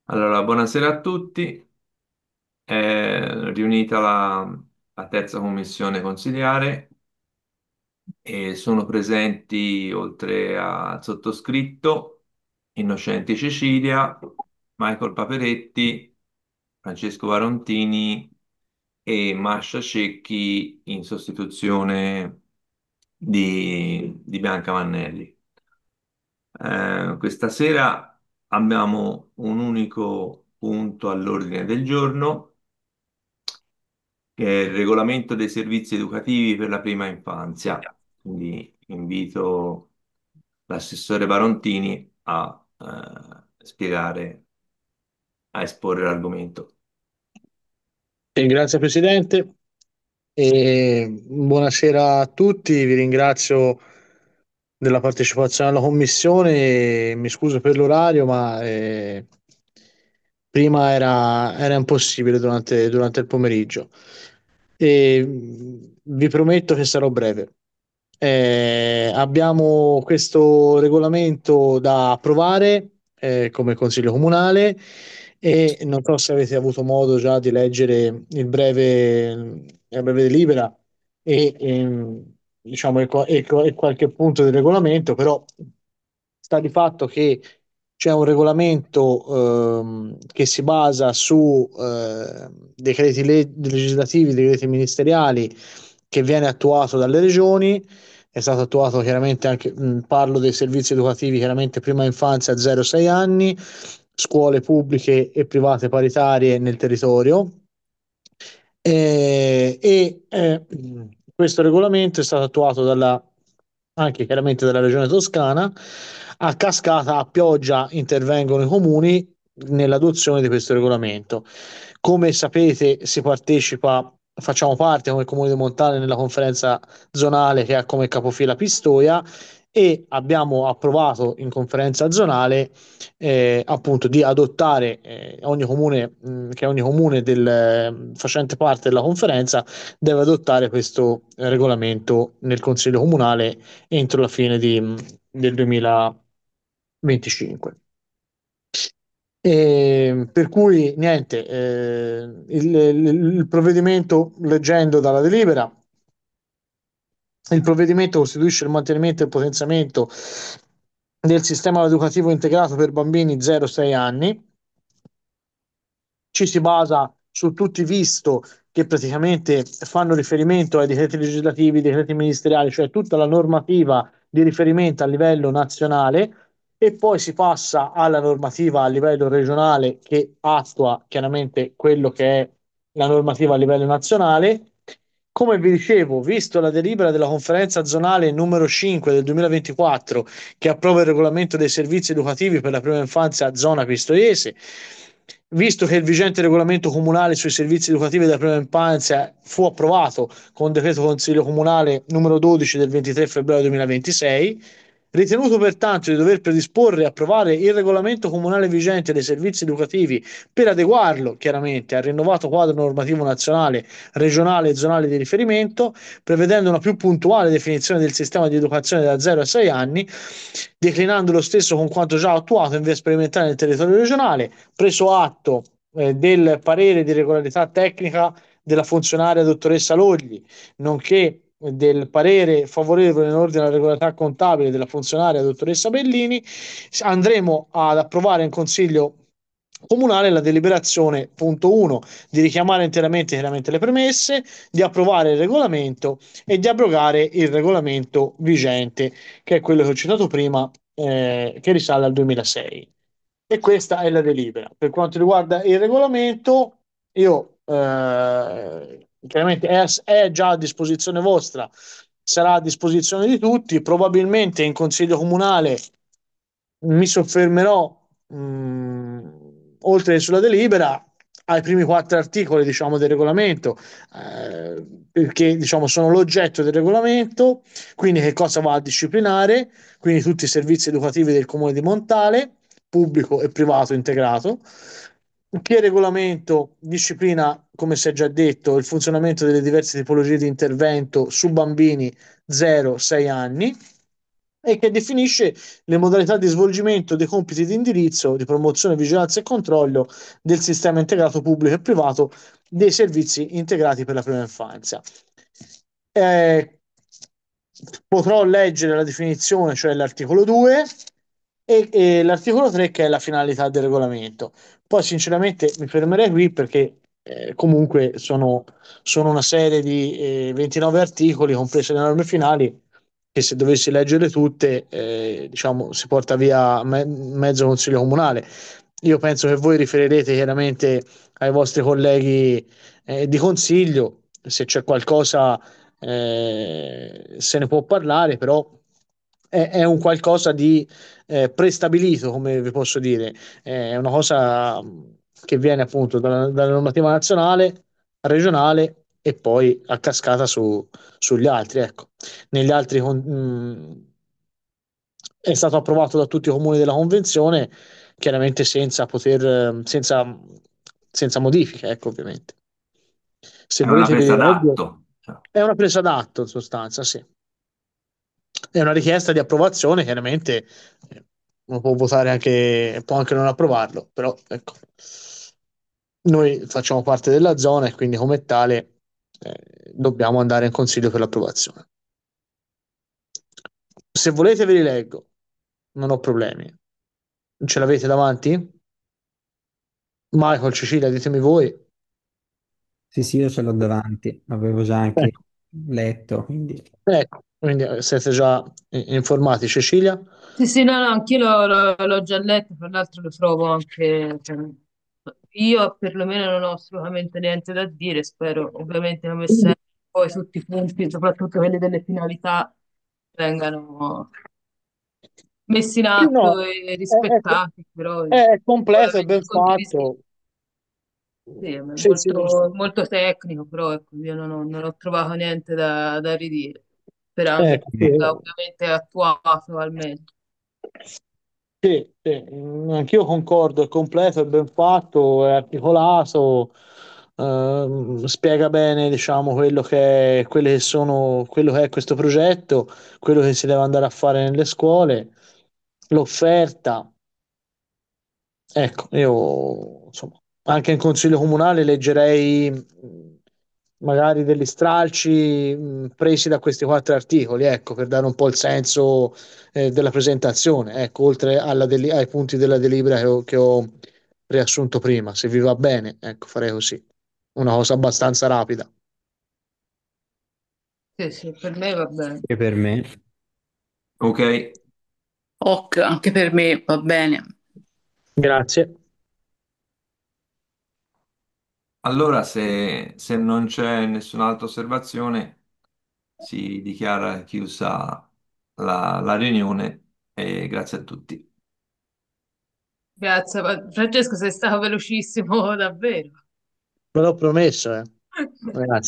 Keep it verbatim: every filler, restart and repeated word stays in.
Allora, buonasera a tutti. È riunita la, la terza commissione consiliare e sono presenti, oltre al sottoscritto, Innocenti Cecilia, Michael Paperetti, Francesco Varontini e Mascia Cecchi in sostituzione di, di Bianca Mannelli. Eh, questa sera abbiamo un unico punto all'ordine del giorno, che è il regolamento dei servizi educativi per la prima infanzia. Quindi invito l'assessore Barontini a eh, spiegare, a esporre l'argomento. Eh, Grazie Presidente e buonasera a tutti, vi ringrazio della partecipazione alla commissione, e mi scuso per l'orario, ma eh, prima era, era impossibile durante, durante il pomeriggio. E mh, vi prometto che sarò breve. Eh, abbiamo questo regolamento da approvare eh, come Consiglio Comunale e non so se avete avuto modo già di leggere il breve, la breve delibera e, ehm, diciamo, e, qua- e qua- e qualche punto del regolamento, però sta di fatto che c'è un regolamento ehm, che si basa su eh, decreti le- legislativi, decreti ministeriali che viene attuato dalle regioni. È stato attuato chiaramente anche, mh, parlo dei servizi educativi, chiaramente prima infanzia zero sei anni, scuole pubbliche e private paritarie nel territorio. Eh, e eh, questo regolamento è stato attuato dalla, anche chiaramente dalla Regione Toscana. A cascata, a pioggia, intervengono i comuni nell'adozione di questo regolamento. Come sapete, si partecipa, facciamo parte come Comune di Montale nella conferenza zonale che ha come capofila Pistoia e abbiamo approvato in conferenza zonale eh, appunto di adottare eh, ogni comune, mh, che ogni comune del, eh, facente parte della conferenza deve adottare questo eh, regolamento nel Consiglio Comunale entro la fine di, del duemilaventicinque. E per cui niente, eh, il, il- il provvedimento, leggendo dalla delibera, il provvedimento costituisce il mantenimento e il potenziamento del sistema educativo integrato per bambini zero sei anni. Ci si basa su tutti visto che praticamente fanno riferimento ai decreti legislativi, decreti ministeriali, cioè tutta la normativa di riferimento a livello nazionale, e poi si passa alla normativa a livello regionale che attua chiaramente quello che è la normativa a livello nazionale. Come vi dicevo, visto la delibera della conferenza zonale numero cinque del duemilaventiquattro che approva il regolamento dei servizi educativi per la prima infanzia zona pistoiese, visto che il vigente regolamento comunale sui servizi educativi della prima infanzia fu approvato con decreto Consiglio Comunale numero dodici del ventitré febbraio duemilaventisei, ritenuto pertanto di dover predisporre e approvare il regolamento comunale vigente dei servizi educativi per adeguarlo chiaramente al rinnovato quadro normativo nazionale, regionale e zonale di riferimento, prevedendo una più puntuale definizione del sistema di educazione da zero a sei anni, declinando lo stesso con quanto già attuato in via sperimentale nel territorio regionale, preso atto eh, del parere di regolarità tecnica della funzionaria dottoressa Logli, nonché del parere favorevole in ordine alla regolarità contabile della funzionaria dottoressa Bellini, andremo ad approvare in Consiglio Comunale la deliberazione punto uno di richiamare interamente chiaramente le premesse, di approvare il regolamento e di abrogare il regolamento vigente, che è quello che ho citato prima, eh, che risale al duemilasei. E questa è la delibera. Per quanto riguarda il regolamento, io eh, chiaramente è, è già a disposizione vostra, sarà a disposizione di tutti, probabilmente in Consiglio Comunale mi soffermerò mh, oltre che sulla delibera ai primi quattro articoli, diciamo, del regolamento, eh, perché diciamo, sono l'oggetto del regolamento, quindi che cosa va a disciplinare, quindi tutti i servizi educativi del comune di Montale, pubblico e privato integrato. Che regolamento disciplina, come si è già detto, il funzionamento delle diverse tipologie di intervento su bambini zero sei anni. e che definisce le modalità di svolgimento dei compiti di indirizzo, di promozione, vigilanza e controllo del sistema integrato pubblico e privato dei servizi integrati per la prima infanzia. Eh, Potrò leggere la definizione, cioè l'articolo due, e, e l'articolo tre che è la finalità del regolamento. Poi sinceramente mi fermerei qui perché eh, comunque sono, sono una serie di eh, ventinove articoli, comprese le norme finali, che se dovessi leggere tutte, eh, diciamo, si porta via me- mezzo consiglio comunale. Io penso che voi riferirete chiaramente ai vostri colleghi eh, di consiglio, se c'è qualcosa eh, se ne può parlare, però è, è un qualcosa di eh, prestabilito, come vi posso dire, è una cosa che viene appunto dalla, dalla normativa nazionale, regionale e poi a cascata su- sugli altri. Ecco. Negli altri con- mh, è stato approvato da tutti i comuni della convenzione, chiaramente senza poter, eh, senza, senza modifiche, ecco, ovviamente. Se È una volete vi presa rileggo, d'atto. Cioè, è una presa d'atto in sostanza, sì. È una richiesta di approvazione, chiaramente eh, uno può votare anche, può anche non approvarlo, però ecco, noi facciamo parte della zona e quindi come tale eh, dobbiamo andare in consiglio per l'approvazione. Se volete ve li leggo, non ho problemi. Ce l'avete davanti? Michael, Cecilia, ditemi voi. Sì, sì, io ce l'ho davanti, l'avevo già anche Ecco, letto, quindi ecco, quindi eh, siete già eh, informati. Cecilia? Sì, sì, no, no, anch'io l'ho l'ho- l'ho già letto, tra l'altro lo trovo anche, cioè, io perlomeno non ho assolutamente niente da dire, spero ovviamente come sempre poi tutti i punti, soprattutto quelli delle finalità, vengano messi in Sì, no, atto e è, è- rispettati, però è completo, è sicuramente ben il condivisimo. fatto. Sì, è Sì, sì, molto, molto tecnico, però ecco, io non ho, non ho trovato niente da, da ridire, sperando che ecco, sì. venga ovviamente attuato al meglio. Sì, sì, mm, anch'io concordo, è completo, è ben fatto, è articolato, ehm, spiega bene, diciamo, quello che è, quelle che sono, quello che è questo progetto, quello che si deve andare a fare nelle scuole, l'offerta. Ecco, io insomma, anche in consiglio comunale leggerei mh, magari degli stralci mh, presi da questi quattro articoli, ecco, per dare un po' il senso eh, della presentazione, ecco, oltre alla deli- ai punti della delibera che ho, che ho riassunto prima. Se vi va bene, ecco, farei così. Una cosa abbastanza rapida. Sì, sì, per me va bene. anche per me. ok, Ok, anche per me va bene. Grazie. allora se, se non c'è nessun'altra osservazione, si dichiara chiusa la la riunione e grazie a tutti. Grazie, ma- Francesco, sei stato velocissimo davvero. Ve l'ho promesso, eh. Grazie.